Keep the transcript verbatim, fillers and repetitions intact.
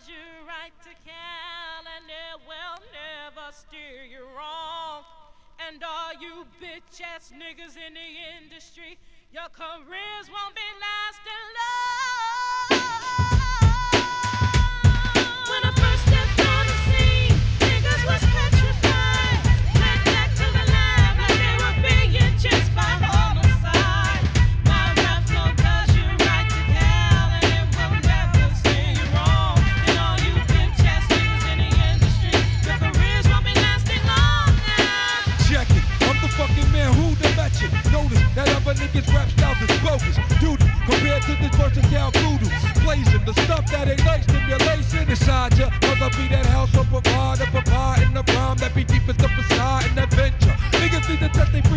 cause you right to Cal and it will never steer you wrong. And all you bitch ass niggas in the industry, your careers won't be lasting long. When I first stepped on the scene, niggas was petrified. Went back to the lab like they were being chased by homicide. My raps gon' cause you right to Cal and it will never steer you wrong. And all you bitch ass niggas in the industry, your careers won't be lasting long now. Check it, I'm the fucking man who the mention. Notice that other niggas rap styles is bogus. Duty compared to this versatile voodoo. Blazing the stuff that ain't like stimulation inside ya. Cause I be that house of provider, providing the rhyme that be deep as the facade and adventure. Niggas need to test they